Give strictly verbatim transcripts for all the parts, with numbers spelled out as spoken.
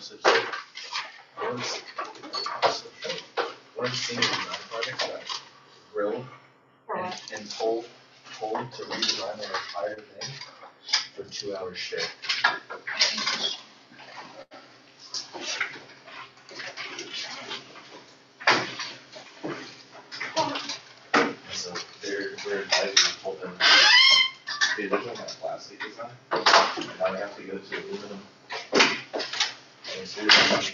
so one one single design project got grilled and, and told told to redesign the entire thing for two hours straight. And so their their advisor told them, the original had plastic design, and now they have to go to aluminum. And it's really funny.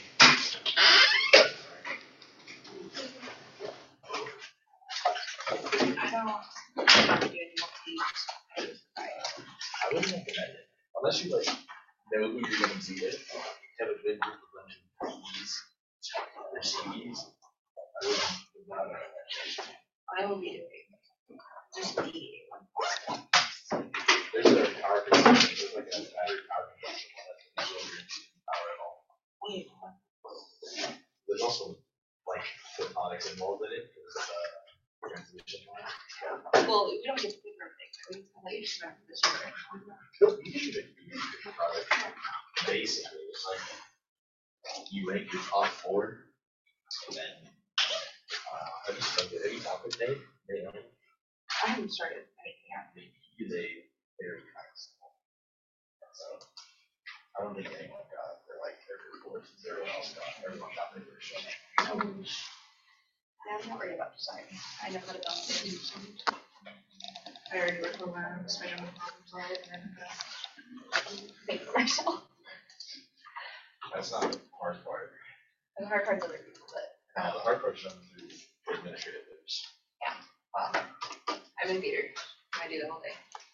I don't have to do any more teams. I wouldn't recommend it unless you like know who you're going to be with. Have a good group of bunch of P's or C Ds. I wouldn't not recommend it. I will be doing just the. There's a power consumption. There's like a battery power consumption one that's no power at all. Wait. There's also like photonics involved in it because it's a transmission line. Well, we don't get to pick everything. We can just remember this right. Nope, you can shoot it. You can shoot the product. Basically, it's like you rank your top four, and then uh, I just like it. Every topic they they own. I haven't started anything yet. They use a very kind of simple. So I don't think anyone got their like their reports. Zero else got. Everyone got their version. Um, yeah, I'm not worried about design. I know how to balance it. I already worked for my so I know how to problem solve it and then uh, make it myself. That's not the hard part. And the hard part's other people, but Uh, the hard part's done through administrative moves. um, I'm in theater. I do the whole day.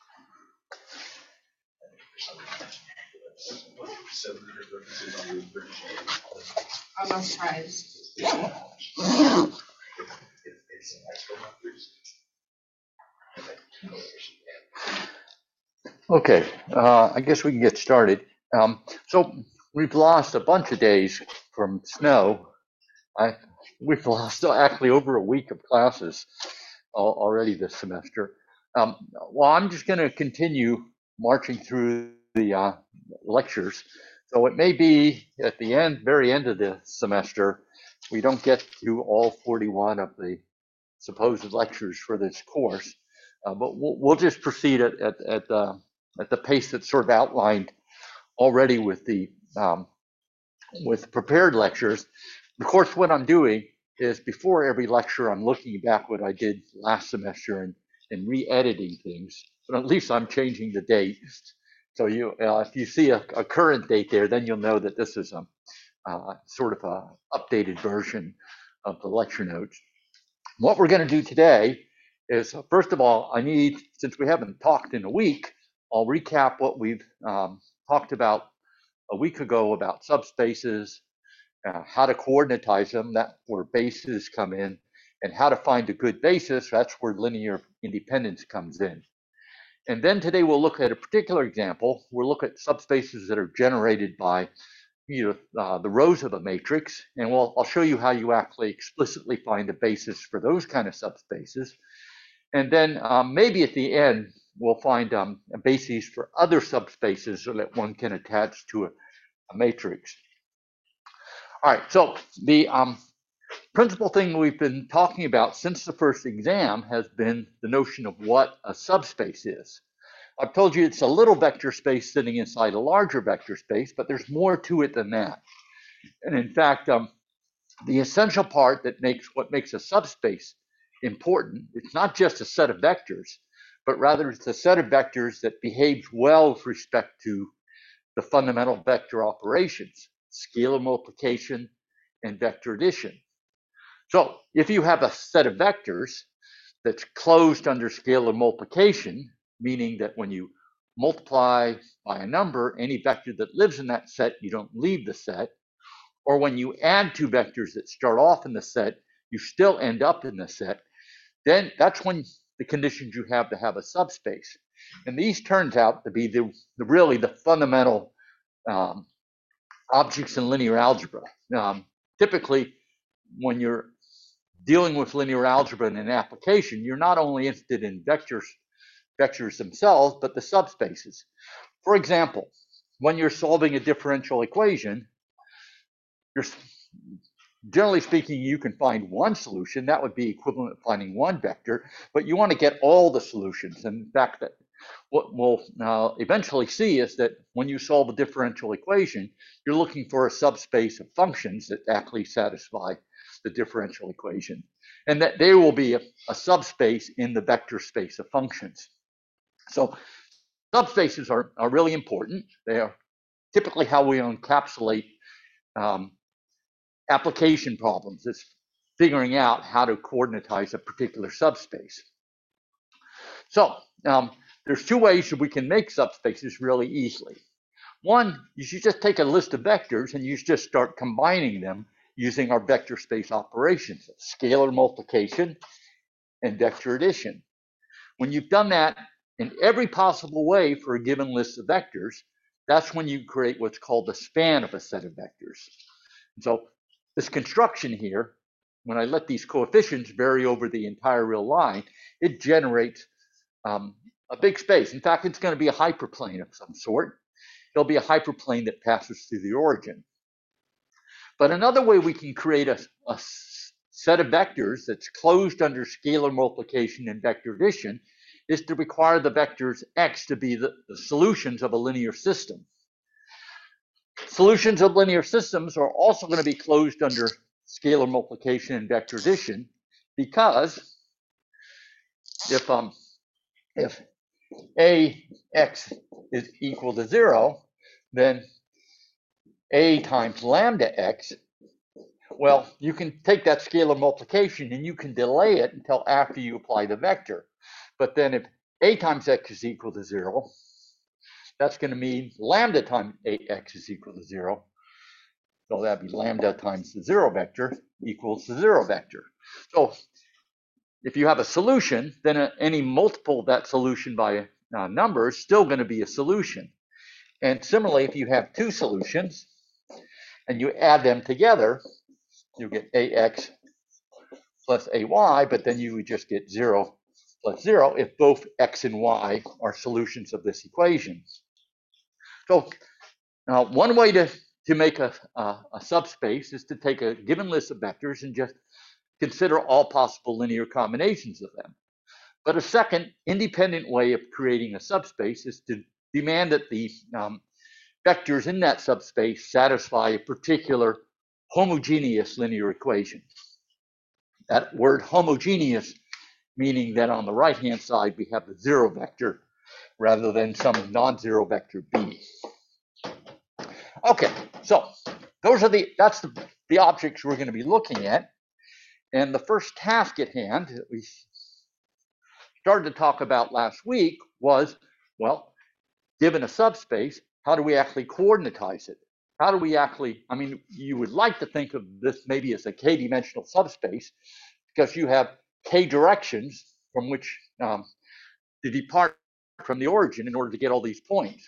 So there's references on the British. I'm not surprised. It's an extra numbers. Okay, uh, I guess we can get started. Um, so we've lost a bunch of days from snow. I we've lost actually over a week of classes al- already this semester. Um, well, I'm just going to continue marching through the uh, lectures. So it may be at the end, very end of the semester, we don't get to all forty-one of the supposed lectures for this course, uh, but we'll, we'll just proceed at at at, uh, at the pace that's sort of outlined already with the um, with prepared lectures. Of course, what I'm doing is before every lecture, I'm looking back what I did last semester and and re-editing things. But at least I'm changing the date. So you, uh, if you see a, a current date there, then you'll know that this is a uh, sort of a updated version of the lecture notes. What we're going to do today is, first of all, I need, since we haven't talked in a week, I'll recap what we've um, talked about a week ago about subspaces, uh, how to coordinatize them, that's where bases come in, and how to find a good basis, that's where linear independence comes in. And then today we'll look at a particular example. We'll look at subspaces that are generated by you know, uh, the rows of a matrix, and we'll, I'll show you how you actually explicitly find a basis for those kind of subspaces. And then um, maybe at the end, we'll find um, a basis for other subspaces so that one can attach to a, a matrix. All right, so the um, principal thing we've been talking about since the first exam has been the notion of what a subspace is. I've told you it's a little vector space sitting inside a larger vector space, but there's more to it than that. And in fact, um, the essential part that makes what makes a subspace important, it's not just a set of vectors, but rather it's a set of vectors that behaves well with respect to the fundamental vector operations, scalar multiplication and vector addition. So if you have a set of vectors that's closed under scalar multiplication, meaning that when you multiply by a number, any vector that lives in that set, you don't leave the set. Or when you add two vectors that start off in the set, you still end up in the set. Then that's when the conditions you have to have a subspace. And these turns out to be the, the really the fundamental um, objects in linear algebra. Um, typically, when you're dealing with linear algebra in an application, you're not only interested in vectors, vectors themselves, but the subspaces. For example, when you're solving a differential equation, there's, generally speaking, you can find one solution. That would be equivalent to finding one vector, but you want to get all the solutions. And in fact, that what we'll uh, eventually see is that when you solve a differential equation, you're looking for a subspace of functions that actually satisfy the differential equation, and that they will be a, a subspace in the vector space of functions. So subspaces are, are really important. They are typically how we encapsulate um, application problems. It's figuring out how to coordinatize a particular subspace. So um, there's two ways that we can make subspaces really easily. One, you should just take a list of vectors and you just start combining them using our vector space operations, scalar multiplication and vector addition. When you've done that in every possible way for a given list of vectors, that's when you create what's called the span of a set of vectors. So this construction here, when I let these coefficients vary over the entire real line, it generates um, a big space. In fact, it's going to be a hyperplane of some sort. There'll be a hyperplane that passes through the origin. But another way we can create a, a set of vectors that's closed under scalar multiplication and vector addition is to require the vectors x to be the, the solutions of a linear system. Solutions of linear systems are also going to be closed under scalar multiplication and vector addition, because if um if ax is equal to zero, then a times lambda x, well, you can take that scalar multiplication and you can delay it until after you apply the vector. But then if a times x is equal to zero, that's going to mean lambda times ax is equal to zero. So that'd be lambda times the zero vector equals the zero vector. So if you have a solution, then a, any multiple of that solution by a number is still going to be a solution. And similarly, if you have two solutions and you add them together, you get ax plus ay, but then you would just get zero plus zero if both x and y are solutions of this equation. So now one way to, to make a, a, a subspace is to take a given list of vectors and just consider all possible linear combinations of them. But a second independent way of creating a subspace is to demand that the um, vectors in that subspace satisfy a particular homogeneous linear equation. That word homogeneous meaning that on the right-hand side we have the zero vector rather than some non-zero vector b. Okay, so those are the that's the, the objects we're going to be looking at. And the first task at hand that we started to talk about last week was, well, given a subspace, how do we actually coordinatize it? How do we actually, I mean, you would like to think of this maybe as a k-dimensional subspace because you have k directions from which um, to depart from the origin in order to get all these points.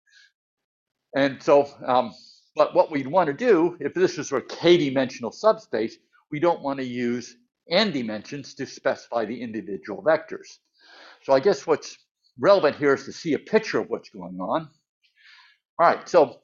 And so, um, but what we'd want to do, if this is a k-dimensional subspace, we don't want to use n dimensions to specify the individual vectors. So I guess what's relevant here is to see a picture of what's going on. All right, so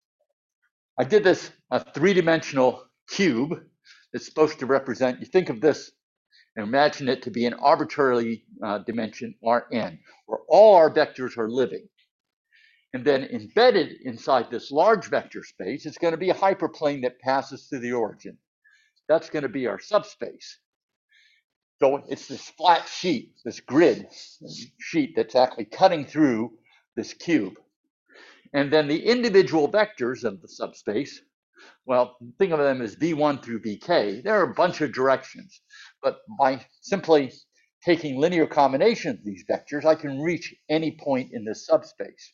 I did this a three-dimensional cube that's supposed to represent, you think of this and imagine it to be an arbitrary uh, dimension Rn, where all our vectors are living. And then embedded inside this large vector space is going to be a hyperplane that passes through the origin. That's going to be our subspace. So it's this flat sheet, this grid sheet that's actually cutting through this cube. And then the individual vectors of the subspace, well, think of them as v one through vk. There are a bunch of directions, but by simply taking linear combinations of these vectors, I can reach any point in this subspace.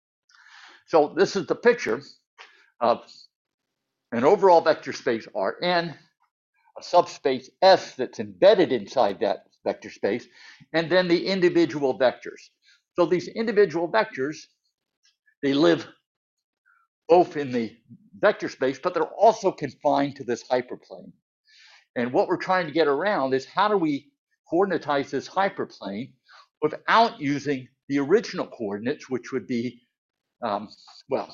So this is the picture of an overall vector space Rn, a subspace S that's embedded inside that vector space, and then the individual vectors. So these individual vectors, they live both in the vector space, but they're also confined to this hyperplane. And what we're trying to get around is how do we coordinatize this hyperplane without using the original coordinates, which would be, um, well,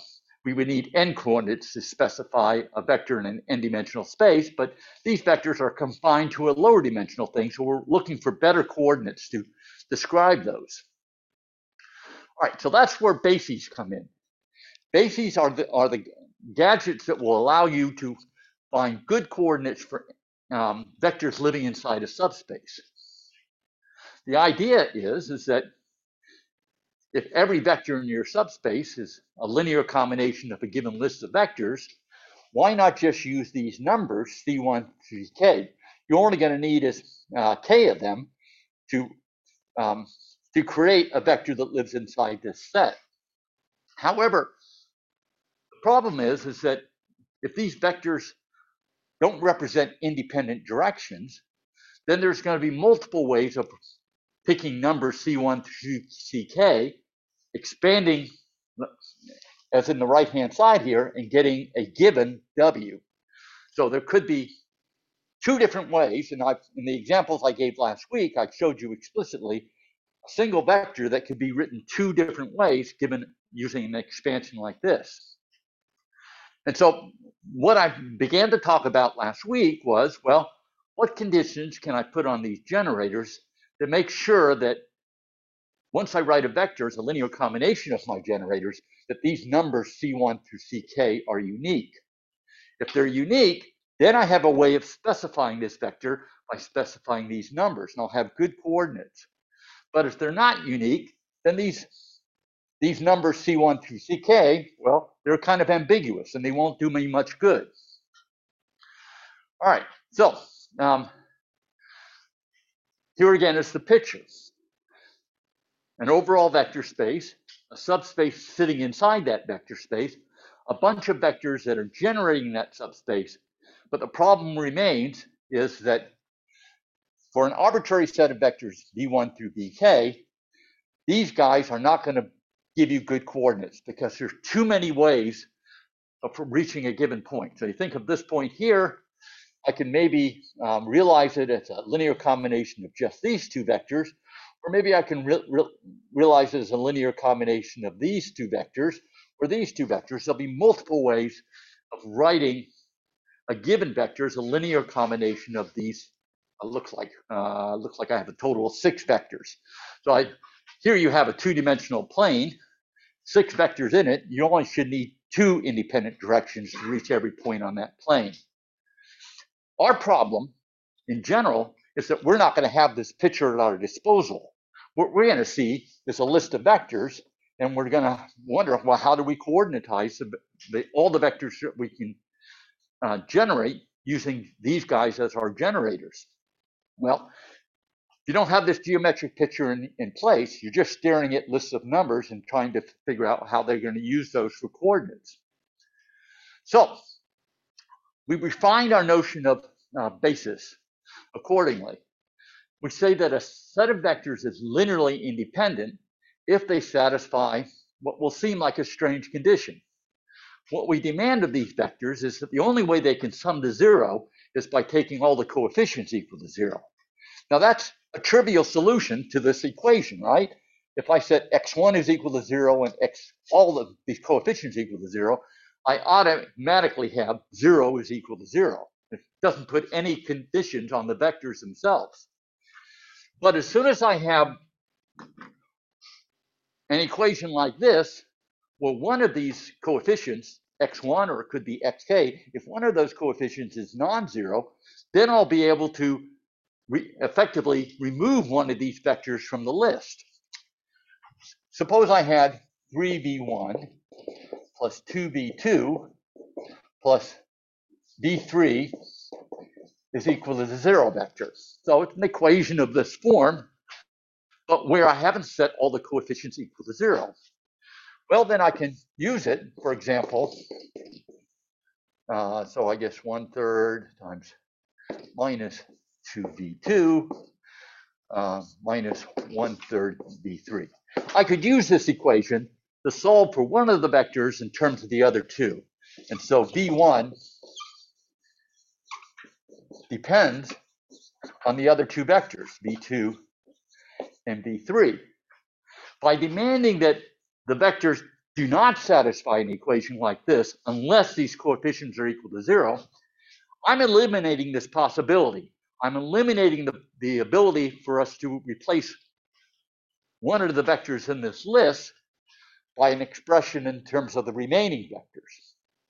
we would need n coordinates to specify a vector in an n-dimensional space, but these vectors are confined to a lower dimensional thing, so we're looking for better coordinates to describe those. All right, so that's where bases come in. Bases are the, are the gadgets that will allow you to find good coordinates for um, vectors living inside a subspace. The idea is, is that if every vector in your subspace is a linear combination of a given list of vectors, why not just use these numbers, C one through K? You're only going to need is uh, K of them to, um, to create a vector that lives inside this set. However, the problem is, is that if these vectors don't represent independent directions, then there's going to be multiple ways of picking numbers C one through C K, expanding as in the right-hand side here, and getting a given W. So there could be two different ways, and I've, in the examples I gave last week, I showed you explicitly a single vector that could be written two different ways given using an expansion like this. And so what I began to talk about last week was, well, what conditions can I put on these generators to make sure that once I write a vector as a linear combination of my generators, that these numbers C one through C K are unique. If they're unique, then I have a way of specifying this vector by specifying these numbers, and I'll have good coordinates. But if they're not unique, then these, these numbers C one through C K, well, they're kind of ambiguous, and they won't do me much good. All right, so um, here again is the picture. An overall vector space, a subspace sitting inside that vector space, a bunch of vectors that are generating that subspace. But the problem remains is that for an arbitrary set of vectors v one through vk, these guys are not going to give you good coordinates because there's too many ways of reaching a given point. So you think of this point here, I can maybe um, realize it as a linear combination of just these two vectors, or maybe I can re re realize it as a linear combination of these two vectors, or these two vectors. There'll be multiple ways of writing a given vector as a linear combination of these. Uh, looks like uh, looks like I have a total of six vectors. So I here you have a two-dimensional plane, six vectors in it. You only should need two independent directions to reach every point on that plane. Our problem, in general, is that we're not going to have this picture at our disposal. What we're going to see is a list of vectors, and we're going to wonder, well, how do we coordinatize the, the, all the vectors that we can uh, generate using these guys as our generators? Well, if you don't have this geometric picture in, in place, you're just staring at lists of numbers and trying to figure out how they're going to use those for coordinates. So we refined our notion of uh, basis accordingly. We say that a set of vectors is linearly independent if they satisfy what will seem like a strange condition. What we demand of these vectors is that the only way they can sum to zero is by taking all the coefficients equal to zero. Now that's a trivial solution to this equation, right? If I said x one is equal to zero and x all of these coefficients equal to zero, I automatically have zero is equal to zero. It doesn't put any conditions on the vectors themselves. But as soon as I have an equation like this, where one of these coefficients, x one, or it could be xk, if one of those coefficients is non-zero, then I'll be able to re effectively remove one of these vectors from the list. Suppose I had three v one plus two v two plus v three is equal to the zero vector. So it's an equation of this form, but where I haven't set all the coefficients equal to zero. Well, then I can use it, for example, uh, so I guess one third times minus two v two uh, minus one third v three. I could use this equation to solve for one of the vectors in terms of the other two. And so v one depends on the other two vectors, v two and v three. By demanding that the vectors do not satisfy an equation like this unless these coefficients are equal to zero, I'm eliminating this possibility. I'm eliminating the, the ability for us to replace one of the vectors in this list by an expression in terms of the remaining vectors.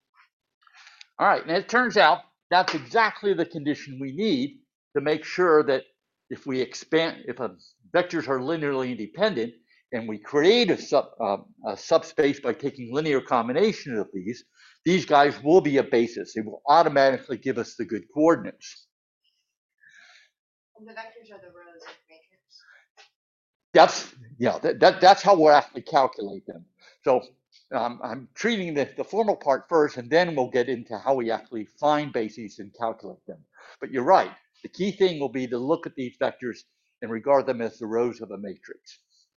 All right, and it turns out that's exactly the condition we need to make sure that if we expand, if a, vectors are linearly independent and we create a, sub, uh, a subspace by taking linear combination of these, these guys will be a basis. They will automatically give us the good coordinates. And the vectors are the rows of the matrix. That's, yeah, that, that, that's how we'll actually calculate them. So um, I'm treating the, the formal part first, and then we'll get into how we actually find bases and calculate them. But you're right. The key thing will be to look at these vectors and regard them as the rows of a matrix.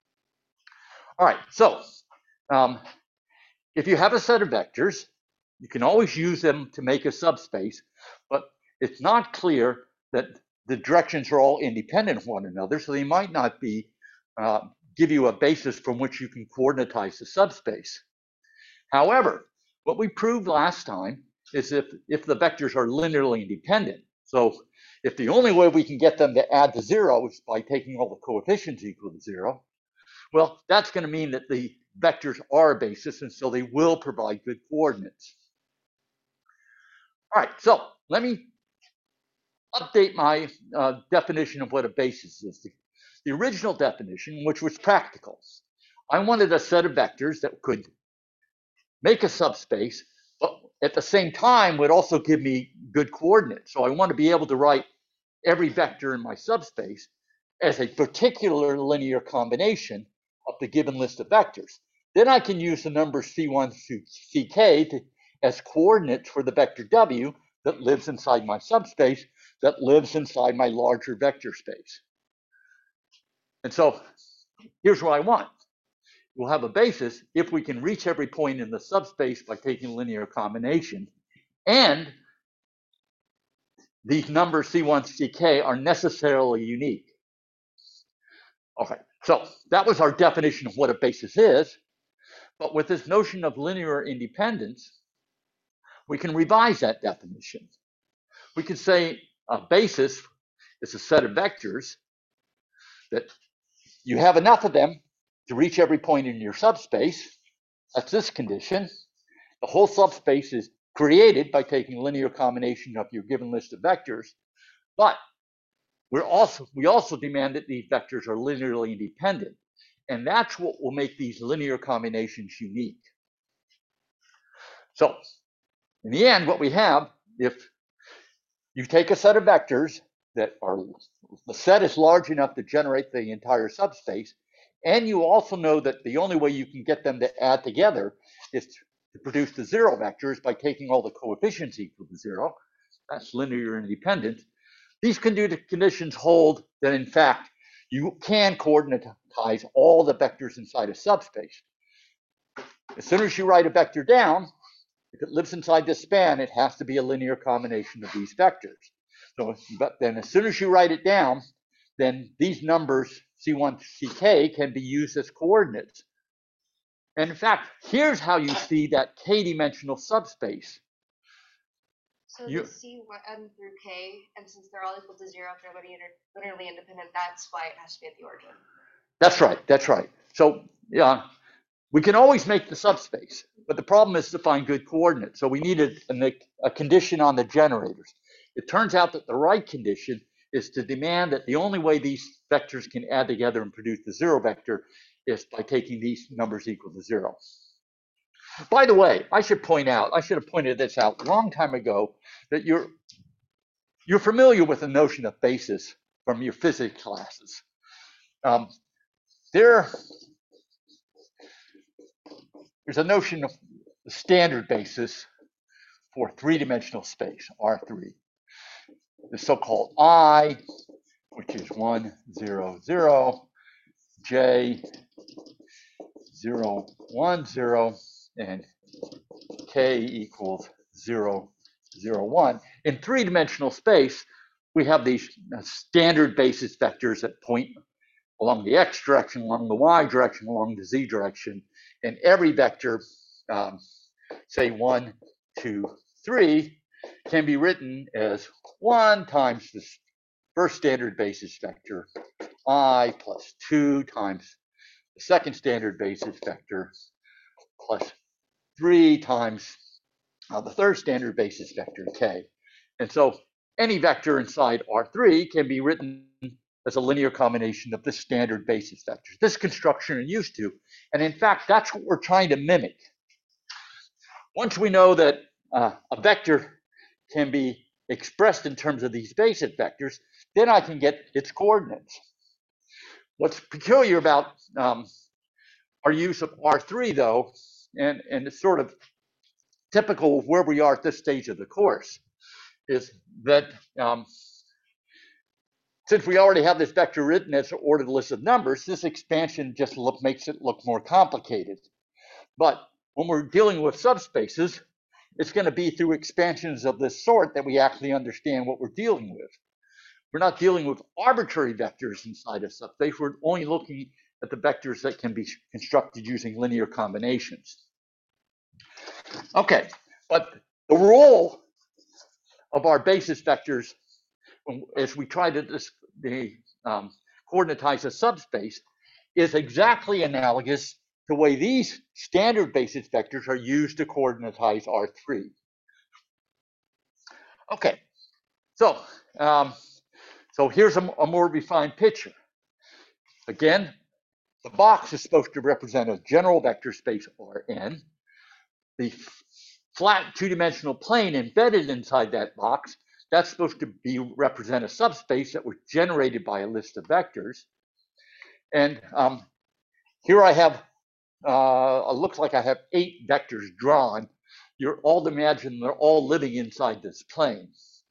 All right, so um, if you have a set of vectors, you can always use them to make a subspace, but it's not clear that the directions are all independent of one another, so they might not be uh, give you a basis from which you can coordinatize the subspace. However, what we proved last time is if, if the vectors are linearly independent, so if the only way we can get them to add to zero is by taking all the coefficients equal to zero, well, that's going to mean that the vectors are a basis, and so they will provide good coordinates. All right, so let me update my uh, definition of what a basis is. The, the original definition, which was practical, I wanted a set of vectors that could make a subspace, but at the same time would also give me good coordinates. So I want to be able to write every vector in my subspace as a particular linear combination of the given list of vectors. Then I can use the numbers C one through C K to, as coordinates for the vector W that lives inside my subspace, that lives inside my larger vector space. And so here's what I want. We'll have a basis if we can reach every point in the subspace by taking linear combination, and these numbers C one, C K are necessarily unique. Okay, so that was our definition of what a basis is, but with this notion of linear independence, we can revise that definition. We could say a basis is a set of vectors that you have enough of them to reach every point in your subspace. That's this condition. The whole subspace is created by taking linear combination of your given list of vectors, but we're also, we also demand that these vectors are linearly independent, and that's what will make these linear combinations unique. So in the end, what we have, if you take a set of vectors that are, the set is large enough to generate the entire subspace, and you also know that the only way you can get them to add together is to produce the zero vectors by taking all the coefficients equal to zero. That's linear independent. These conditions hold that, in fact, you can coordinatize all the vectors inside a subspace. As soon as you write a vector down, if it lives inside this span, it has to be a linear combination of these vectors. So, but then as soon as you write it down, then these numbers, C one, C K, can be used as coordinates. And in fact, here's how you see that k-dimensional subspace. So You, the C one through K, and since they're all equal to zero, if they're linear, linearly independent, that's why it has to be at the origin. That's right, that's right. So yeah, we can always make the subspace, but the problem is to find good coordinates. So we needed a, a condition on the generators. It turns out that the right condition is to demand that the only way these vectors can add together and produce the zero vector is by taking these numbers equal to zero. By the way, I should point out, I should have pointed this out a long time ago, that you're, you're familiar with the notion of basis from your physics classes. Um, there, there's a notion of the standard basis for three-dimensional space, R three. The so-called I, which is one, zero, zero, J, zero, one, zero, and K equals zero, zero, one. In three-dimensional space, we have these standard basis vectors that point along the x direction, along the y direction, along the z direction, and every vector, um, say one, two, three, can be written as one times the first standard basis vector I plus two times the second standard basis vector plus three times uh, the third standard basis vector k. And so any vector inside R three can be written as a linear combination of the standard basis vectors. This construction are used to, and in fact, that's what we're trying to mimic. Once we know that uh, a vector can be expressed in terms of these basis vectors, then I can get its coordinates. What's peculiar about um, our use of R three, though, and, and it's sort of typical of where we are at this stage of the course, is that um, since we already have this vector written as an ordered list of numbers, this expansion just look, makes it look more complicated. But when we're dealing with subspaces, it's going to be through expansions of this sort that we actually understand what we're dealing with. We're not dealing with arbitrary vectors inside a subspace. We're only looking at the vectors that can be constructed using linear combinations. Okay, but the role of our basis vectors as we try to the, um, coordinatize a subspace is exactly analogous to the way these standard basis vectors are used to coordinatize R three. Okay, so um, so here's a, a more refined picture. Again, the box is supposed to represent a general vector space Rn. The flat two-dimensional plane embedded inside that box, that's supposed to be represent a subspace that was generated by a list of vectors. And um, here I have, uh, it looks like I have eight vectors drawn. You're all to imagine they're all living inside this plane.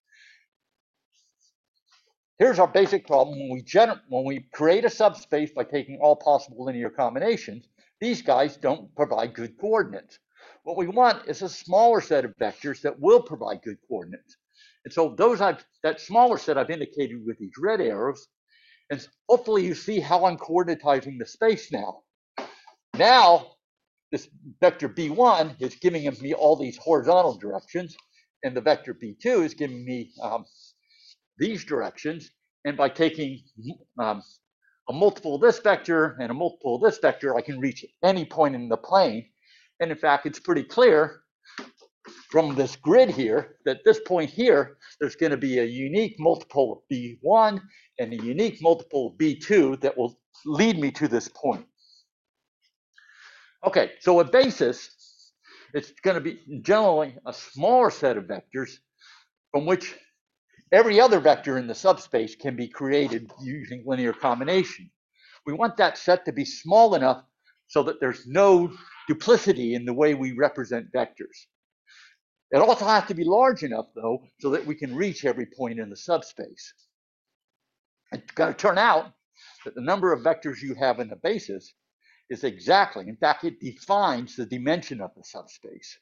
Here's our basic problem. When we, gener when we create a subspace by taking all possible linear combinations, these guys don't provide good coordinates. What we want is a smaller set of vectors that will provide good coordinates. And so those I've, that smaller set I've indicated with these red arrows, and hopefully you see how I'm coordinatizing the space now. Now, this vector B one is giving me all these horizontal directions, and the vector B two is giving me um, these directions, and by taking um, a multiple of this vector and a multiple of this vector, I can reach any point in the plane. And in fact, it's pretty clear from this grid here that this point here, there's going to be a unique multiple of B one and a unique multiple of B two that will lead me to this point. Okay, so a basis, it's going to be generally a smaller set of vectors from which every other vector in the subspace can be created using linear combination. We want that set to be small enough so that there's no duplicity in the way we represent vectors. It also has to be large enough, though, so that we can reach every point in the subspace. It's going to turn out that the number of vectors you have in the basis is exactly, in fact, it defines the dimension of the subspace.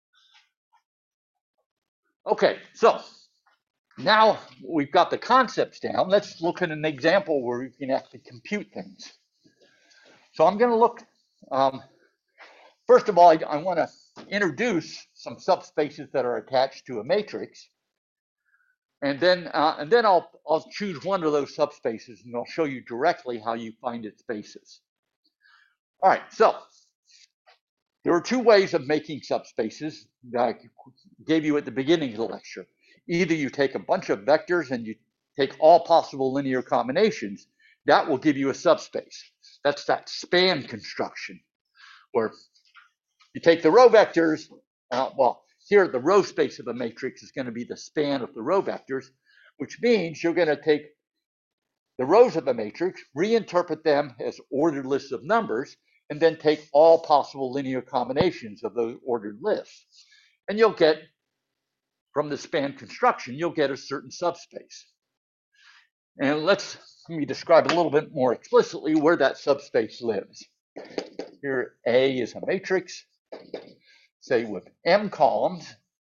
Okay, so now we've got the concepts down. Let's look at an example where we can actually compute things. So I'm going to look, um, first of all, I, I want to introduce some subspaces that are attached to a matrix. And then, uh, and then I'll, I'll choose one of those subspaces and I'll show you directly how you find its basis. All right, so there are two ways of making subspaces that I gave you at the beginning of the lecture. Either you take a bunch of vectors and you take all possible linear combinations, that will give you a subspace. That's that span construction, where you take the row vectors, uh, well, here the row space of a matrix is going to be the span of the row vectors, which means you're going to take the rows of a matrix, reinterpret them as ordered lists of numbers, and then take all possible linear combinations of those ordered lists. And you'll get, from the span construction, you'll get a certain subspace. And let's, let me describe a little bit more explicitly where that subspace lives. Here, A is a matrix, say with m columns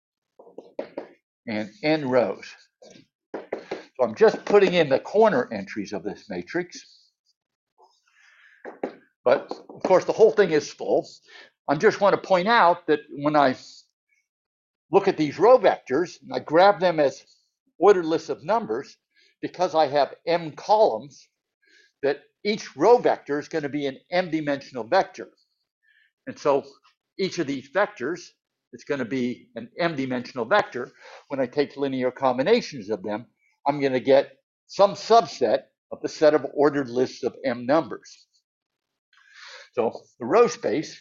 and n rows. So I'm just putting in the corner entries of this matrix. But of course, the whole thing is full. I just want to point out that when I look at these row vectors, and I grab them as ordered lists of numbers, because I have m columns, that each row vector is going to be an m-dimensional vector. And so each of these vectors is going to be an m-dimensional vector. When I take linear combinations of them, I'm going to get some subset of the set of ordered lists of m numbers. So the row space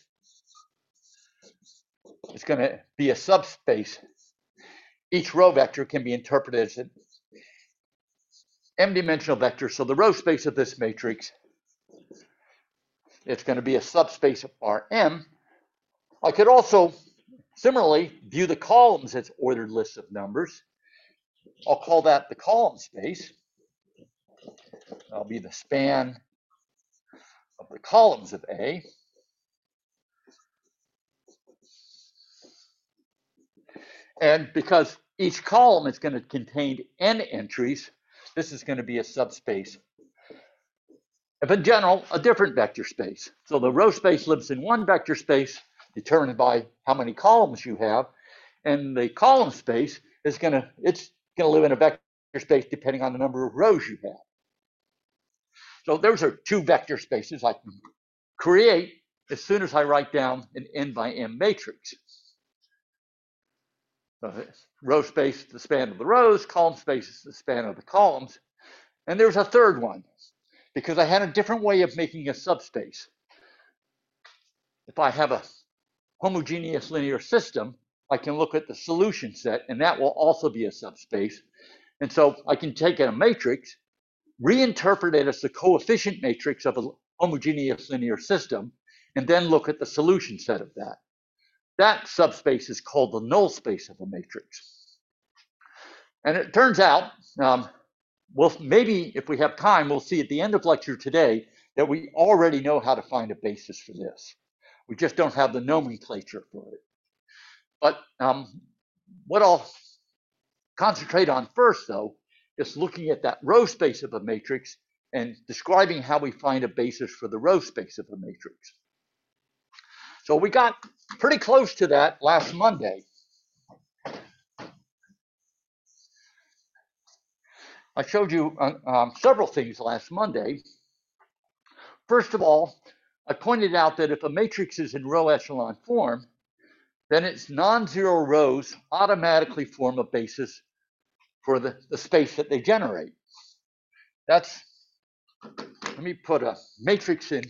is going to be a subspace. Each row vector can be interpreted as an m-dimensional vector. So the row space of this matrix, it's going to be a subspace of Rm. I could also similarly view the columns as ordered lists of numbers. I'll call that the column space. That'll be the span of the columns of A. And because each column is going to contain n entries, this is going to be a subspace of, in general, a different vector space. So the row space lives in one vector space determined by how many columns you have, and the column space is going to, it's going to live in a vector space depending on the number of rows you have. So those are two vector spaces I can create as soon as I write down an n by m matrix. So row space, the span of the rows, column space is the span of the columns. And there's a third one, because I had a different way of making a subspace. If I have a homogeneous linear system, I can look at the solution set, and that will also be a subspace. And so I can take a matrix, reinterpret it as the coefficient matrix of a homogeneous linear system, and then look at the solution set of that. That subspace is called the null space of a matrix. And it turns out, um, well, maybe if we have time, we'll see at the end of lecture today that we already know how to find a basis for this. We just don't have the nomenclature for it. But um, what I'll concentrate on first, though, is looking at that row space of a matrix and describing how we find a basis for the row space of a matrix. So we got pretty close to that last Monday. I showed you uh, um, several things last Monday. First of all, I pointed out that if a matrix is in row echelon form, then its non-zero rows automatically form a basis for the, the space that they generate. That's, let me put a matrix in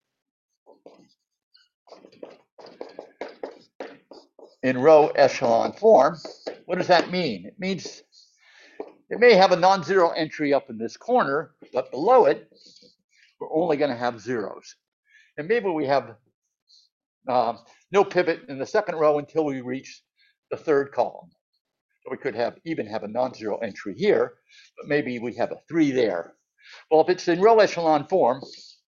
in row echelon form. What does that mean? It means it may have a non-zero entry up in this corner, but below it, we're only going to have zeros. And maybe we have uh, no pivot in the second row until we reach the third column. So we could have even have a non-zero entry here, but maybe we have a three there. Well, if it's in row echelon form,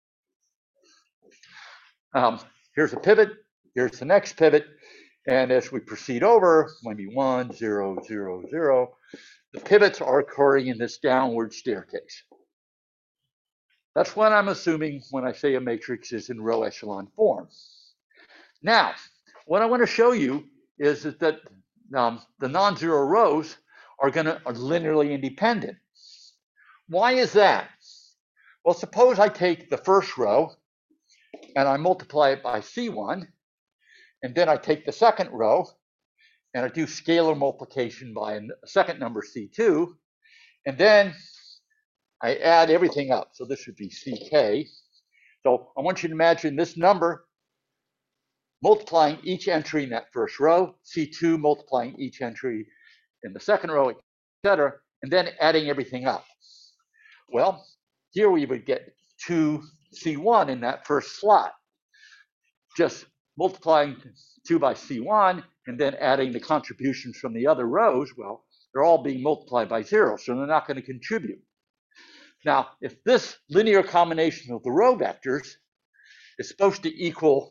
um, here's a pivot, here's the next pivot, and as we proceed over, maybe one, zero, zero, zero, the pivots are occurring in this downward staircase. That's what I'm assuming when I say a matrix is in row echelon form. Now, what I want to show you is that um, the non-zero rows are going to are linearly independent. Why is that? Well, suppose I take the first row and I multiply it by C one, and then I take the second row and I do scalar multiplication by a second number C two, and then I add everything up. So this would be C K. So I want you to imagine this number multiplying each entry in that first row, C two multiplying each entry in the second row, et cetera, and then adding everything up. Well, here we would get two C one in that first slot. Just multiplying two by C one and then adding the contributions from the other rows, well, they're all being multiplied by zero, so they're not going to contribute. Now, if this linear combination of the row vectors is supposed to equal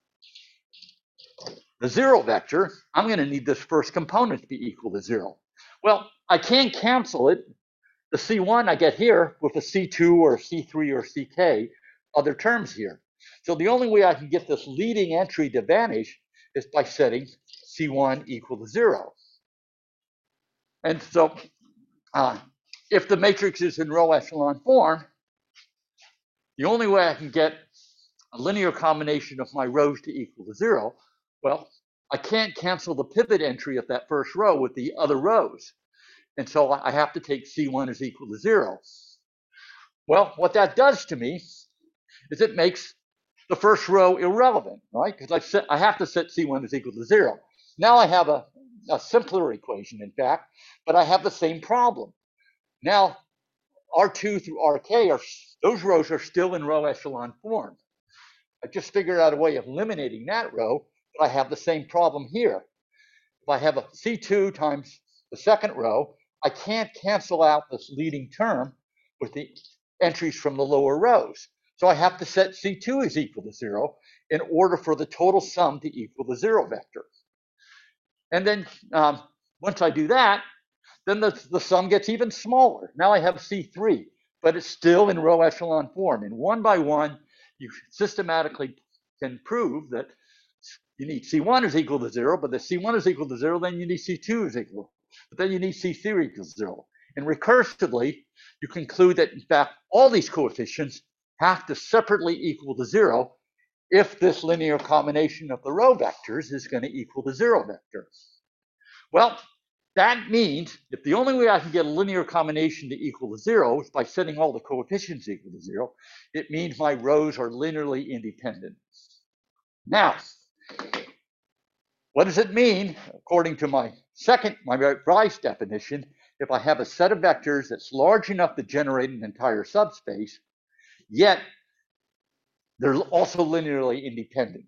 the zero vector, I'm going to need this first component to be equal to zero. Well, I can't cancel it, the C one I get here, with a C two or C three or C K, other terms here. So the only way I can get this leading entry to vanish is by setting C one equal to zero. And so uh, if the matrix is in row echelon form, the only way I can get a linear combination of my rows to equal to zero, well, I can't cancel the pivot entry of that first row with the other rows. And so I have to take C one as equal to zero. Well, what that does to me is it makes the first row irrelevant, right? Because I set, I have to set C one as equal to zero. Now I have a, a simpler equation, in fact, but I have the same problem. Now, R two through R K, are those rows are still in row echelon form. I just figured out a way of eliminating that row, but I have the same problem here. If I have a C two times the second row, I can't cancel out this leading term with the entries from the lower rows. So I have to set C two as equal to zero in order for the total sum to equal the zero vector. And then um, once I do that, then the, the sum gets even smaller. Now I have C three, but it's still in row echelon form. And one by one, you systematically can prove that you need C one is equal to zero, but if C one is equal to zero, then you need C two is equal. But then you need C three equals zero. And recursively, you conclude that, in fact, all these coefficients have to separately equal to zero if this linear combination of the row vectors is going to equal the zero vector. Well, that means if the only way I can get a linear combination to equal to zero is by setting all the coefficients equal to zero, it means my rows are linearly independent. Now, what does it mean, according to my second, my Rice definition, if I have a set of vectors that's large enough to generate an entire subspace, yet they're also linearly independent?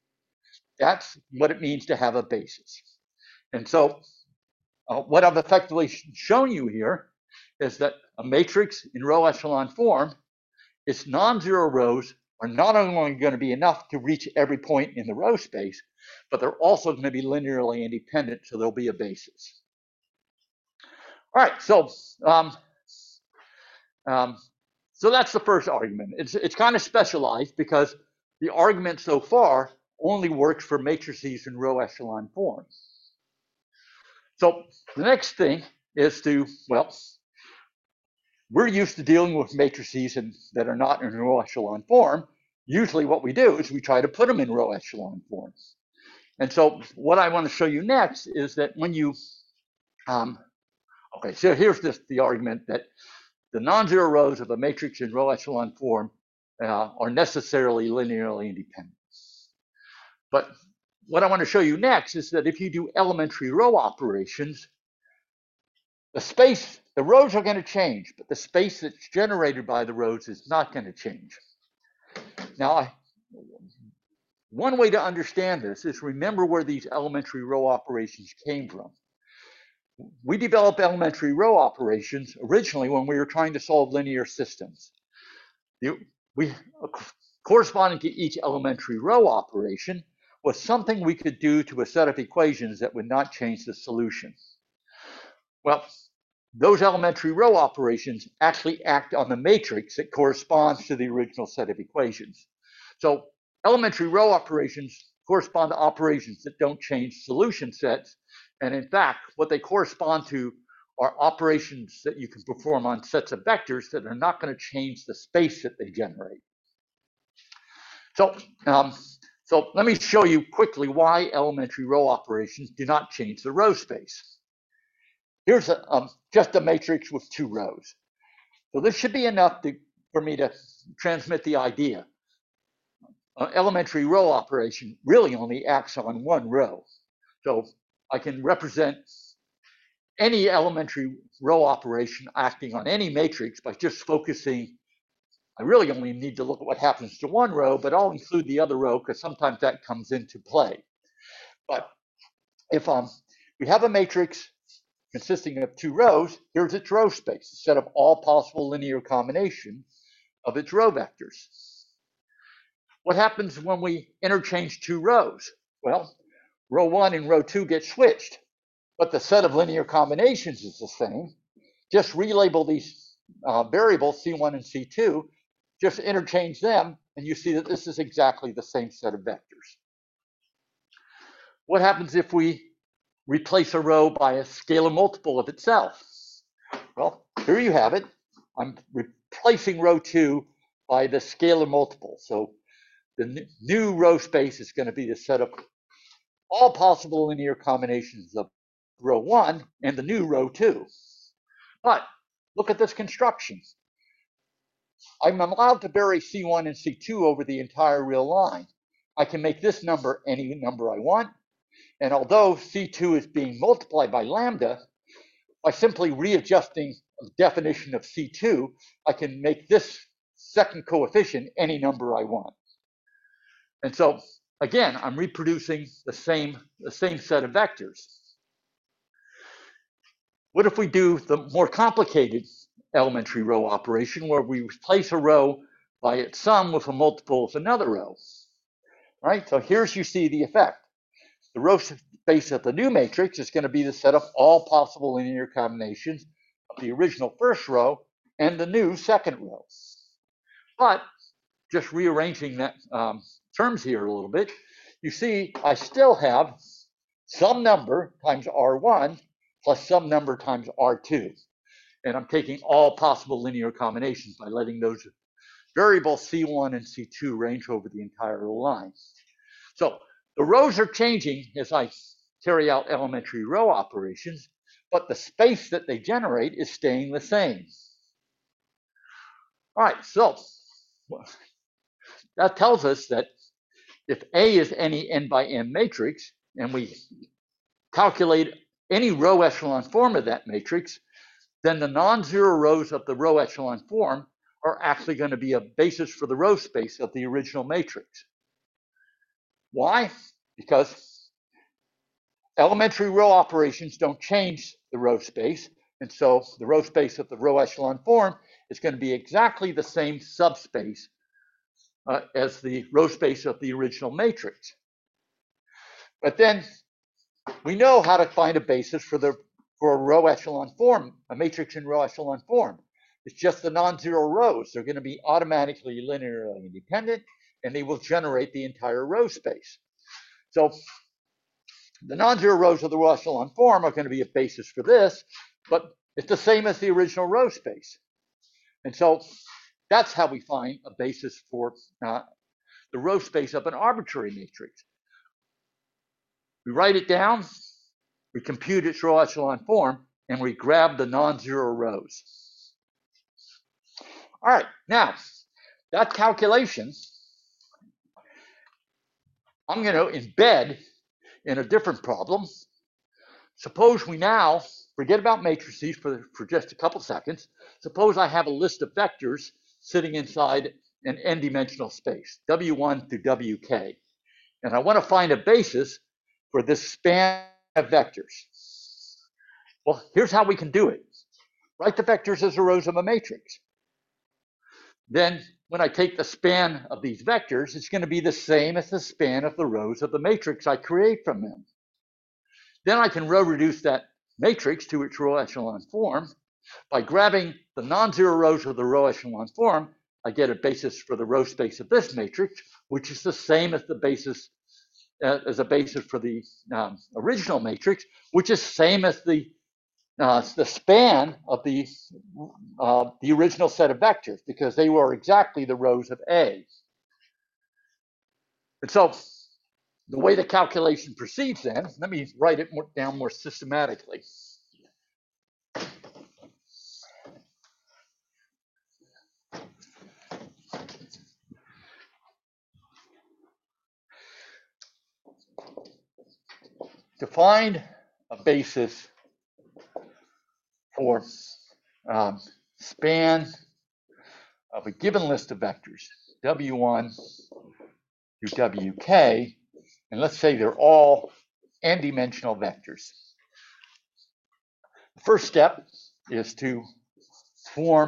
That's what it means to have a basis. And so uh, what I've effectively shown you here is that a matrix in row echelon form, its non-zero rows are not only going to be enough to reach every point in the row space, but they're also going to be linearly independent, so there'll be a basis. All right, so um, um, so that's the first argument. It's it's kind of specialized because the argument so far only works for matrices in row echelon form. So the next thing is to, well, we're used to dealing with matrices in, that are not in row echelon form. Usually what we do is we try to put them in row echelon form. And so what I want to show you next is that when you, um, okay, so here's this, the argument that the non-zero rows of a matrix in row echelon form uh, are necessarily linearly independent. But what I want to show you next is that if you do elementary row operations, the space, the rows are going to change, but the space that's generated by the rows is not going to change. Now, I, one way to understand this is remember where these elementary row operations came from. We developed elementary row operations originally when we were trying to solve linear systems. We, corresponding to each elementary row operation was something we could do to a set of equations that would not change the solution. Well, those elementary row operations actually act on the matrix that corresponds to the original set of equations. So elementary row operations correspond to operations that don't change solution sets. And in fact, what they correspond to are operations that you can perform on sets of vectors that are not going to change the space that they generate. So, um, so let me show you quickly why elementary row operations do not change the row space. Here's a, um, just a matrix with two rows. So this should be enough to, for me to transmit the idea. An elementary row operation really only acts on one row. So I can represent any elementary row operation acting on any matrix by just focusing. I really only need to look at what happens to one row, but I'll include the other row because sometimes that comes into play. But if um, we have a matrix consisting of two rows, here's its row space, a set of all possible linear combinations of its row vectors. What happens when we interchange two rows? Well, row one and row two get switched, but the set of linear combinations is the same. Just relabel these uh, variables C one and C two, just interchange them, and you see that this is exactly the same set of vectors. What happens if we replace a row by a scalar multiple of itself? Well, here you have it. I'm replacing row two by the scalar multiple. So the new row space is going to be the set of all possible linear combinations of row one and the new row two. But look at this construction. I'm allowed to vary C one and C two over the entire real line. I can make this number any number I want. And although C two is being multiplied by lambda, by simply readjusting the definition of C two, I can make this second coefficient any number I want. And so, again, I'm reproducing the same, the same set of vectors. What if we do the more complicated elementary row operation where we replace a row by its sum with a multiple of another row? All right, so here's you see the effect. The row space of the new matrix is going to be the set of all possible linear combinations of the original first row and the new second row. But just rearranging that um, terms here a little bit, you see I still have some number times R one plus some number times R two. And I'm taking all possible linear combinations by letting those variables C one and C two range over the entire line. So the rows are changing as I carry out elementary row operations, but the space that they generate is staying the same. All right, so that tells us that if A is any n by m matrix, and we calculate any row echelon form of that matrix, then the non-zero rows of the row echelon form are actually going to be a basis for the row space of the original matrix. Why? Because elementary row operations don't change the row space, and so the row space of the row echelon form is going to be exactly the same subspace uh, as the row space of the original matrix. But then we know how to find a basis for the for a row echelon form, a matrix in row echelon form. It's just the non-zero rows. They're going to be automatically linearly independent, and they will generate the entire row space. So the non-zero rows of the row echelon form are going to be a basis for this, but it's the same as the original row space. And so that's how we find a basis for uh, the row space of an arbitrary matrix. We write it down, we compute its row echelon form, and we grab the non-zero rows. All right, now that calculation, I'm going to embed in a different problem. Suppose we now forget about matrices for, for just a couple seconds. Suppose I have a list of vectors sitting inside an n-dimensional space, W one through W K. And I want to find a basis for this span of vectors. Well, here's how we can do it. Write the vectors as the rows of a matrix. Then when I take the span of these vectors, it's going to be the same as the span of the rows of the matrix I create from them. Then I can row reduce that matrix to its row echelon form. By grabbing the non-zero rows of the row echelon form, I get a basis for the row space of this matrix, which is the same as the basis uh, as a basis for the um, original matrix, which is same as the uh, the span of the uh, the original set of vectors, because they were exactly the rows of A. And so the way the calculation proceeds then, let me write it more, down more systematically. To find a basis for um, span of a given list of vectors, W one through W K, and let's say they're all n-dimensional vectors. The first step is to form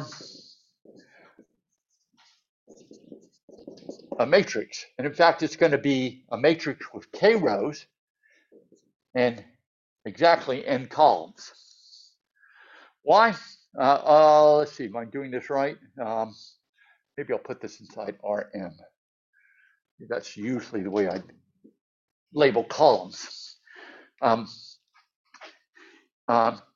a matrix. And in fact, it's going to be a matrix with k rows and exactly n columns. Why? Uh, uh, let's see, am I doing this right? Um, maybe I'll put this inside R M. That's usually the way I label columns. Um, um,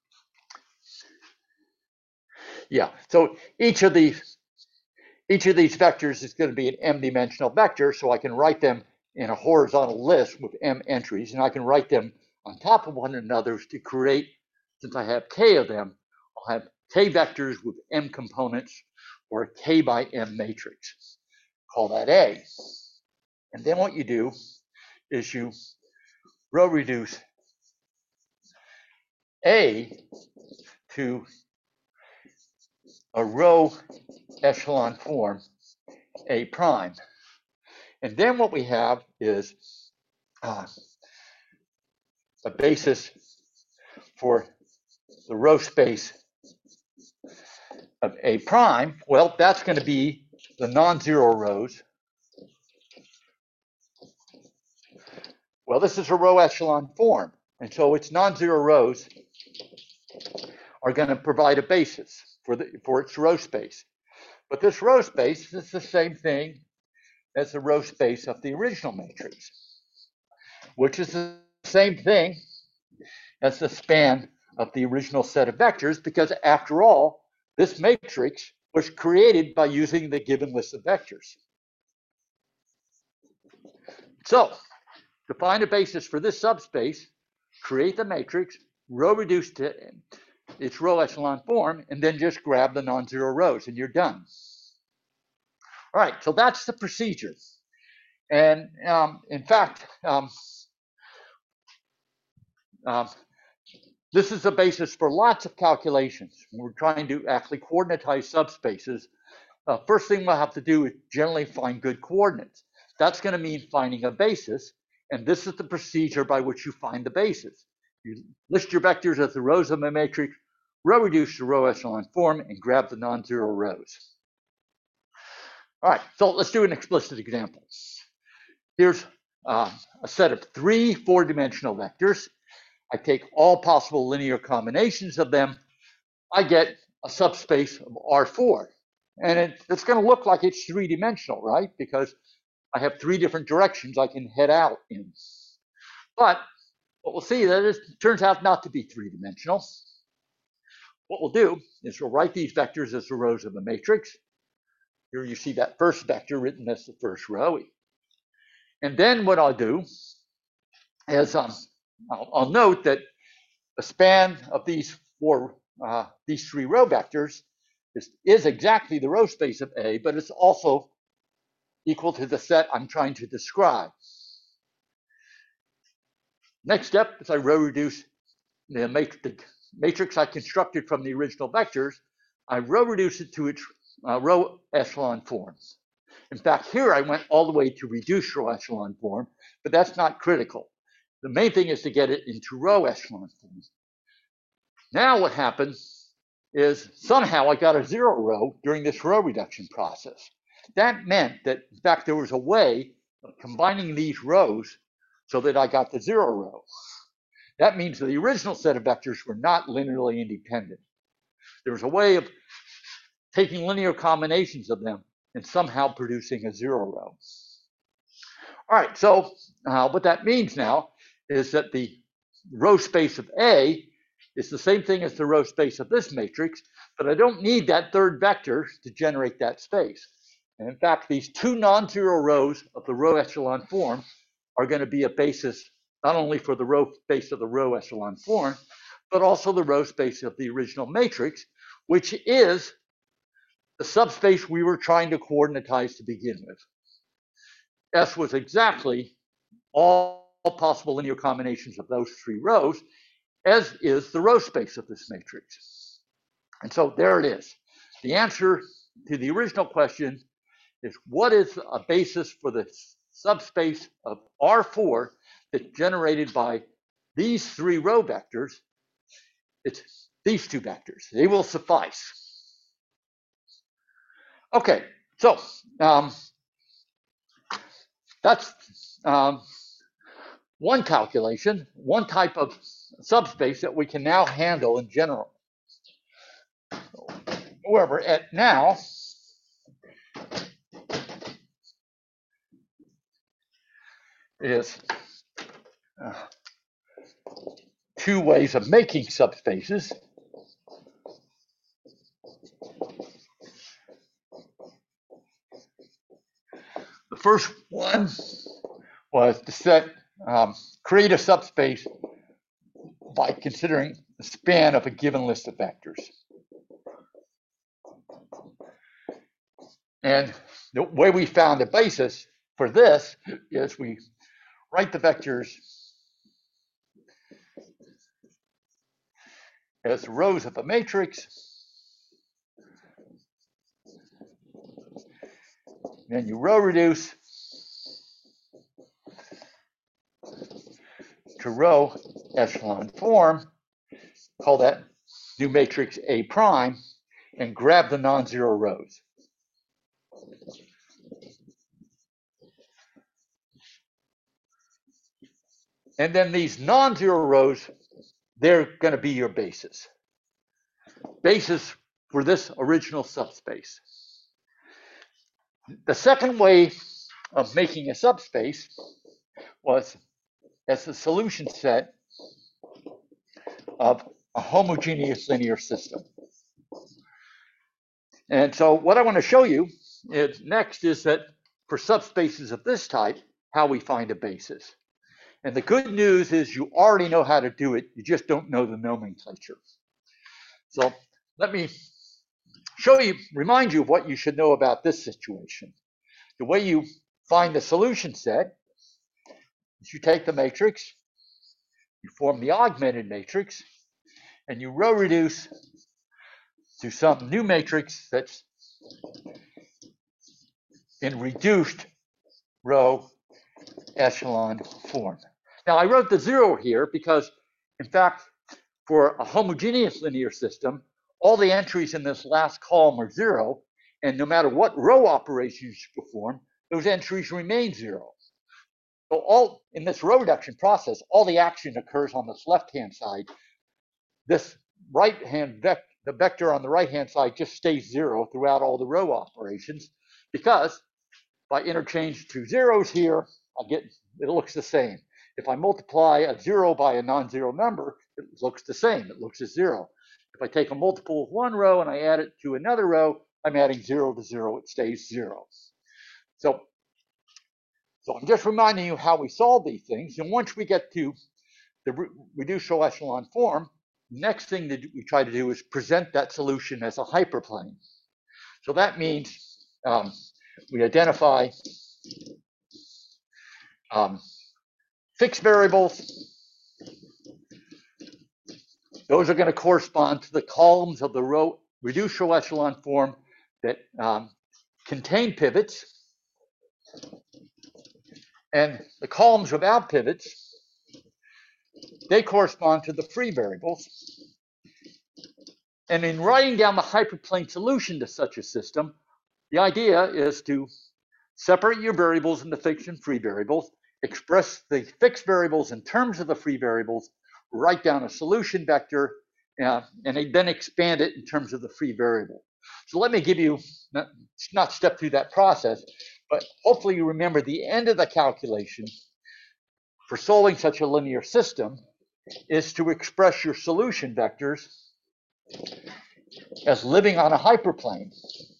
yeah, so each of these each of these vectors is going to be an m-dimensional vector, so I can write them in a horizontal list with m entries, and I can write them on top of one another to create, since I have k of them, I'll have k vectors with m components, or a k by m matrix. Call that A. And then what you do is you row reduce A to a row echelon form A prime. And then what we have is uh, a basis for the row space of A prime. Well, that's going to be the non-zero rows. Well, this is a row echelon form. And so its non-zero rows are going to provide a basis for, the, for its row space. But this row space is the same thing as the row space of the original matrix, which is the same thing as the span of the original set of vectors, because after all, this matrix was created by using the given list of vectors. So, to find a basis for this subspace, create the matrix, row reduce to its row echelon form, and then just grab the non-zero rows, and you're done. All right, so that's the procedure. And um, in fact, um, um, this is the basis for lots of calculations. We're trying to actually coordinatize subspaces. Uh, first thing we'll have to do is generally find good coordinates. That's going to mean finding a basis, and this is the procedure by which you find the basis. You list your vectors as the rows of a matrix, row reduce to row echelon form, and grab the non-zero rows. All right, so let's do an explicit example. Here's uh, a set of three four-dimensional vectors. I take all possible linear combinations of them. I get a subspace of R four. And it, it's going to look like it's three-dimensional, right? Because I have three different directions I can head out in. But what we'll see that it turns out not to be three-dimensional. What we'll do is we'll write these vectors as the rows of a matrix. Here you see that first vector written as the first row. And then what I'll do is um, I'll, I'll note that the span of these four, uh, these three row vectors is, is exactly the row space of A, but it's also equal to the set I'm trying to describe. Next step is I row reduce the matrix, the matrix I constructed from the original vectors. I row reduce it to its uh, row echelon forms. In fact, here I went all the way to reduce row echelon form, but that's not critical. The main thing is to get it into row echelon form. Now what happens is somehow I got a zero row during this row reduction process. That meant that, in fact, there was a way of combining these rows so that I got the zero row. That means that the original set of vectors were not linearly independent. There was a way of taking linear combinations of them and somehow producing a zero row. All right, so uh, what that means now is that the row space of A is the same thing as the row space of this matrix, but I don't need that third vector to generate that space. And in fact, these two non-zero rows of the row echelon form are going to be a basis not only for the row space of the row echelon form, but also the row space of the original matrix, which is the subspace we were trying to coordinatize to begin with. S was exactly all possible linear combinations of those three rows, as is the row space of this matrix. And so there it is. The answer to the original question is, what is a basis for the subspace of R four that's generated by these three row vectors? It's these two vectors. They will suffice. Okay, so um, that's um, one calculation, one type of subspace that we can now handle in general. However, at now, is uh, two ways of making subspaces. The first one was to set, um, create a subspace by considering the span of a given list of vectors. And the way we found a basis for this is we write the vectors as rows of a matrix, then you row reduce to row echelon form, call that new matrix A prime, and grab the non-zero rows. And then these non-zero rows, they're going to be your basis. Basis for this original subspace. The second way of making a subspace was as a solution set of a homogeneous linear system. And so what I want to show you is next is that for subspaces of this type, how we find a basis. And the good news is you already know how to do it, you just don't know the nomenclature. So let me show you, remind you of what you should know about this situation. The way you find the solution set is you take the matrix, you form the augmented matrix, and you row reduce to some new matrix that's in reduced row echelon form. Now I wrote the zero here because, in fact, for a homogeneous linear system, all the entries in this last column are zero, and no matter what row operations you perform, those entries remain zero. So all in this row reduction process, all the action occurs on this left-hand side. This right-hand vector, the vector on the right-hand side just stays zero throughout all the row operations, because if I interchange two zeros here, I get, it looks the same. If I multiply a zero by a non-zero number, it looks the same, it looks as zero. If I take a multiple of one row and I add it to another row, I'm adding zero to zero, it stays zero. So, so I'm just reminding you how we solve these things. And once we get to the re reduced row echelon form, the next thing that we try to do is present that solution as a hyperplane. So that means um, we identify um, fixed variables. Those are going to correspond to the columns of the row reduced row echelon form that um, contain pivots. And the columns without pivots, they correspond to the free variables. And in writing down the hyperplane solution to such a system, the idea is to separate your variables into fixed and free variables, express the fixed variables in terms of the free variables, write down a solution vector, uh, and then expand it in terms of the free variable. So let me give you, not, not step through that process, but hopefully you remember the end of the calculation for solving such a linear system is to express your solution vectors as living on a hyperplane.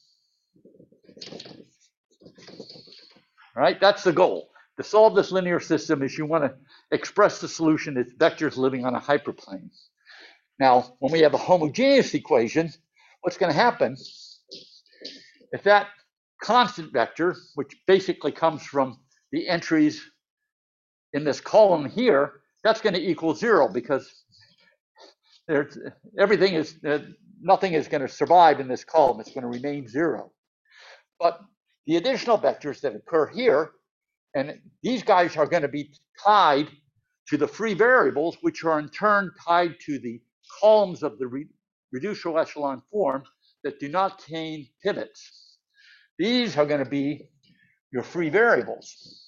All right, that's the goal. To solve this linear system is you want to express the solution as vectors living on a hyperplane. Now, when we have a homogeneous equation, what's going to happen if that constant vector, which basically comes from the entries in this column here, that's going to equal zero because there's, everything is, uh, nothing is going to survive in this column. It's going to remain zero. But the additional vectors that occur here, and these guys are going to be tied to the free variables, which are in turn tied to the columns of the re reduced row echelon form that do not contain pivots. These are going to be your free variables.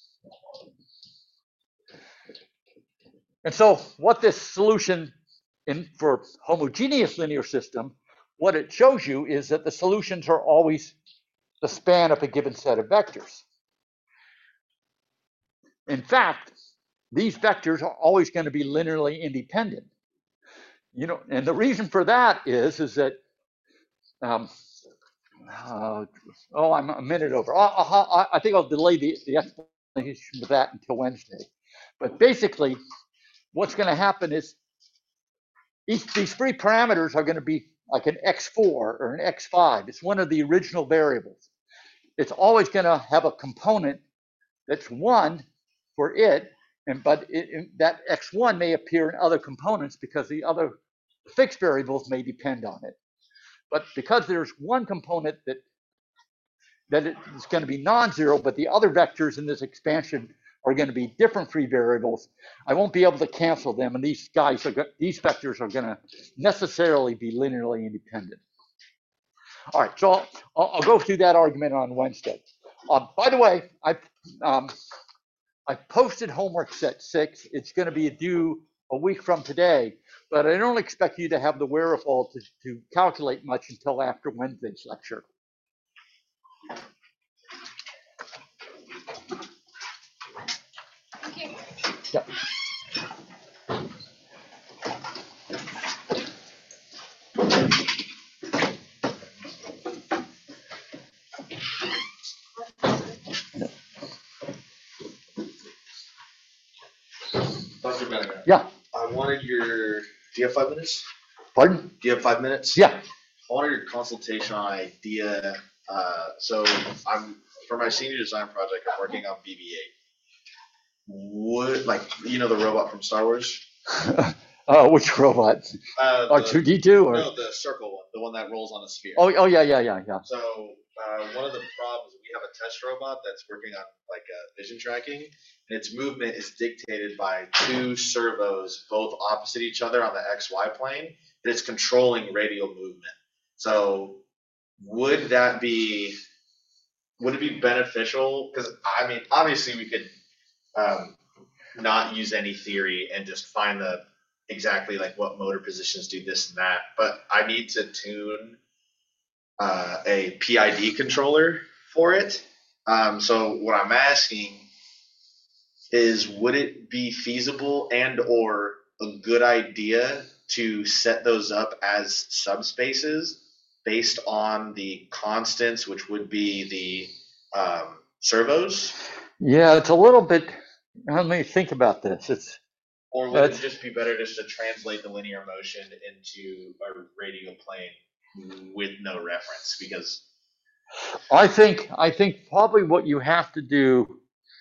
And so what this solution in for homogeneous linear system, what it shows you is that the solutions are always the span of a given set of vectors. in fact, these vectors are always going to be linearly independent. You know, and the reason for that is, is that, um, uh, oh, I'm a minute over. I, I, I think I'll delay the, the explanation of that until Wednesday. But basically, what's going to happen is each, these three parameters are going to be like an x four or an x five. It's one of the original variables. It's always going to have a component that's one for it, and but it, it, that x one may appear in other components because the other fixed variables may depend on it. But because there's one component that that it's going to be non-zero, but the other vectors in this expansion are going to be different free variables, I won't be able to cancel them, and these guys are these vectors are going to necessarily be linearly independent. All right, so I'll, I'll go through that argument on Wednesday. Uh, by the way, I um, I posted homework set six. It's going to be due a week from today, but I don't expect you to have the wherewithal to, to calculate much until after Wednesday's lecture. Thank you. Yeah. Doctor Benninger, Yeah. I wanted your, do you have five minutes? Pardon? Do you have five minutes? Yeah. I wanted your consultation on idea. Uh, so I'm, for my senior design project, I'm working on B B eight. Would, like, you know, the robot from Star Wars? uh, which robot? Uh, R the- two D two or? No, the circle one, the one that rolls on a sphere. Oh, oh yeah, yeah, yeah, yeah. So uh, one of the problems, we have a test robot that's working on like uh, vision tracking, and its movement is dictated by two servos, both opposite each other on the X Y plane, and it's controlling radial movement. So would that be, would it be beneficial? Because I mean, obviously we could um, not use any theory and just find the exactly like what motor positions do this and that, but I need to tune uh, a P I D controller for it. Um, so what I'm asking is, would it be feasible and or a good idea to set those up as subspaces based on the constants, which would be the um, servos? Yeah, it's a little bit. Let me think about this. It's Or would That's- it just be better just to translate the linear motion into a radial plane with no reference? Because I think I think probably what you have to do.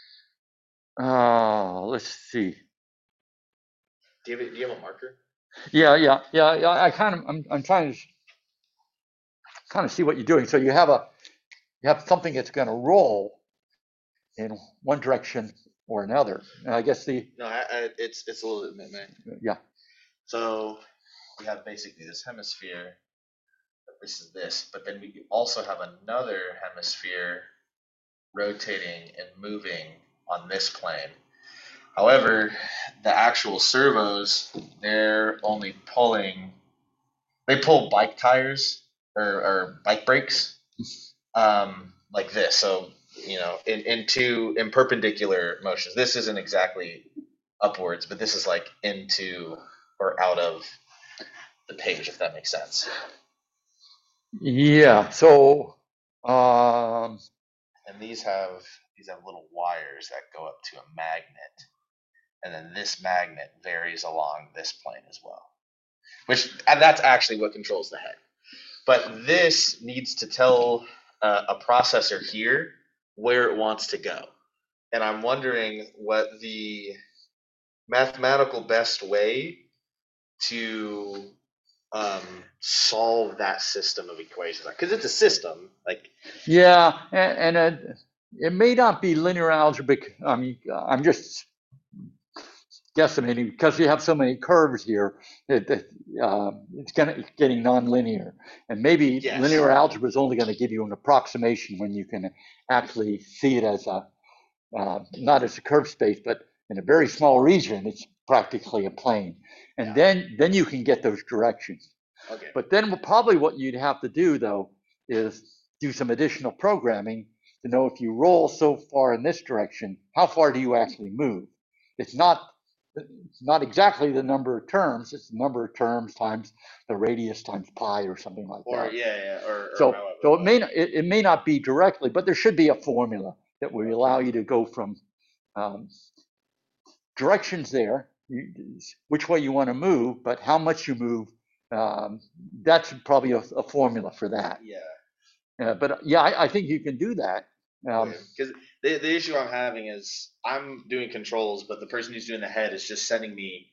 Uh, let's see. do you have, do you have a marker? Yeah, yeah, yeah, yeah. I kind of I'm I'm trying to kind of see what you're doing. So you have a you have something that's going to roll in one direction or another. And I guess the No, I, I, it's it's a little bit man. yeah. So we have basically this hemisphere. This is this, but then we also have another hemisphere rotating and moving on this plane. However, the actual servos, they're only pulling, they pull bike tires or, or bike brakes um, like this. So, you know, in, into in perpendicular motions. This isn't exactly upwards, but this is like into or out of the page, if that makes sense. Yeah. So um, And these have these have little wires that go up to a magnet, and then this magnet varies along this plane as well, which and that's actually what controls the head. But this needs to tell uh, a processor here where it wants to go, and I'm wondering what the mathematical best way to um, solve that system of equations, because it's a system. Like, yeah, and, and uh, it may not be linear algebraic. I mean, I'm just guesstimating because you have so many curves here. It, it, uh, it's gonna getting nonlinear, and maybe Yes. linear algebra is only going to give you an approximation when you can actually see it as a uh, not as a curved space, but in a very small region, it's practically a plane, and Yeah. then then you can get those directions. okay, But then probably what you'd have to do though is do some additional programming to know if you roll so far in this direction, how far do you actually move? It's not it's not exactly the number of terms, it's the number of terms times the radius times pi or something like Or that. yeah, yeah, or, or So, however. so it may not, it, it may not be directly, but there should be a formula that would allow you to go from um, directions there, you, which way you want to move, but how much you move. Um, that's probably a, a formula for that. Yeah. Uh, but yeah, I, I think you can do that. Um, Because the, the issue I'm having is I'm doing controls, but the person who's doing the head is just sending me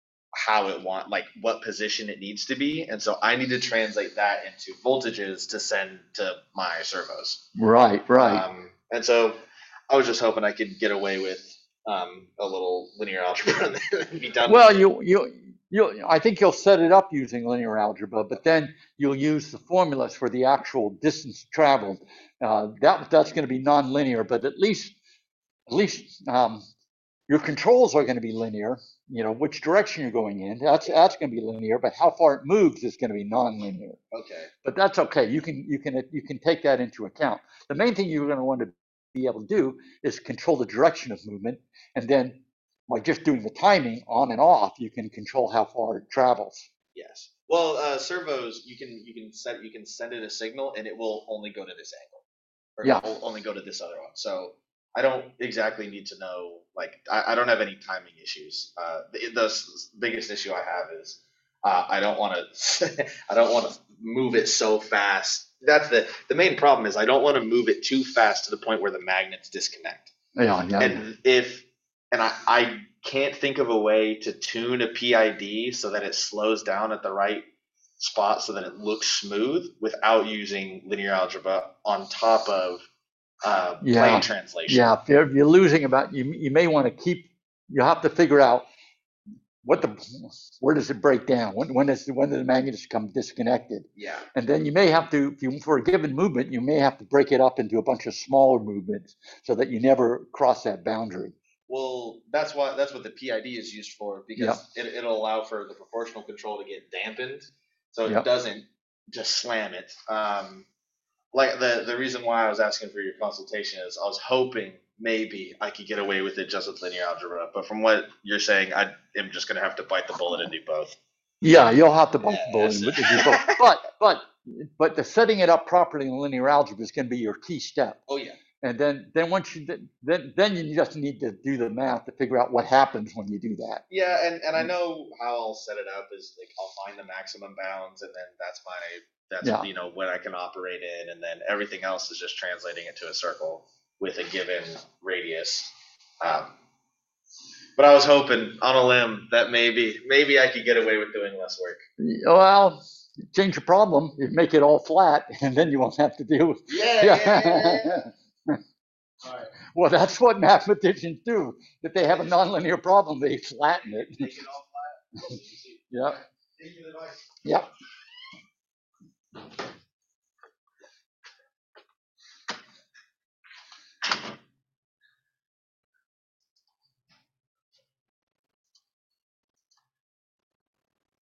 how it want, like what position it needs to be, and so I need to translate that into voltages to send to my servos. right, right. Um, and so I was just hoping I could get away with um, a little linear algebra and be done. Well, with it. you you you. I think you'll set it up using linear algebra, but then you'll use the formulas for the actual distance traveled. Uh, that that's going to be nonlinear, but at least at least um, your controls are going to be linear. You know which direction you're going in. That's that's going to be linear, but how far it moves is going to be nonlinear. Okay. But that's okay. You can you can you can take that into account. The main thing you're going to want to be able to do is control the direction of movement, and then by just doing the timing on and off, you can control how far it travels. Yes. Well, uh, servos, you can you can set you can send it a signal, and it will only go to this angle, or Yeah. it will only go to this other one. So I don't exactly need to know. Like I, I don't have any timing issues. Uh, the, the s- biggest issue I have is uh, I don't want to I don't want to move it so fast. That's the the main problem is I don't want to move it too fast to the point where the magnets disconnect. Yeah, yeah. And if and I, I can't think of a way to tune a P I D so that it slows down at the right spot so that it looks smooth without using linear algebra on top of uh, Yeah, plane translation. Yeah, if you're, if you're losing about you, you may want to keep. You have to figure out what the where does it break down? When when does when do the magnets become disconnected? Yeah. And then you may have to, if you, for a given movement, you may have to break it up into a bunch of smaller movements so that you never cross that boundary. Well, that's what that's what the P I D is used for because it, it'll allow for the proportional control to get dampened, so it Yep. doesn't just slam it. Um, like the the reason why I was asking for your consultation is I was hoping maybe I could get away with it just with linear algebra, but from what you're saying, I am just going to have to bite the bullet and do both. Yeah, you'll have to bite the bullet. Yes. and do both. But but but the setting it up properly in linear algebra is going to be your key step. Oh yeah. And then then once you then then you just need to do the math to figure out what happens when you do that. Yeah, and, and I know how I'll set it up is like I'll find the maximum bounds, and then that's my that's Yeah. you know what I can operate in, and then everything else is just translating it to a circle with a given radius. Um, but I was hoping on a limb that maybe maybe I could get away with doing less work. Well, change the problem. You make it all flat, and then you won't have to deal with. Yeah, yeah, yeah, yeah, yeah. All right. Well, that's what mathematicians do. If they have a nonlinear problem, they flatten it. Make it all flat. Yep. Take your advice. Yep.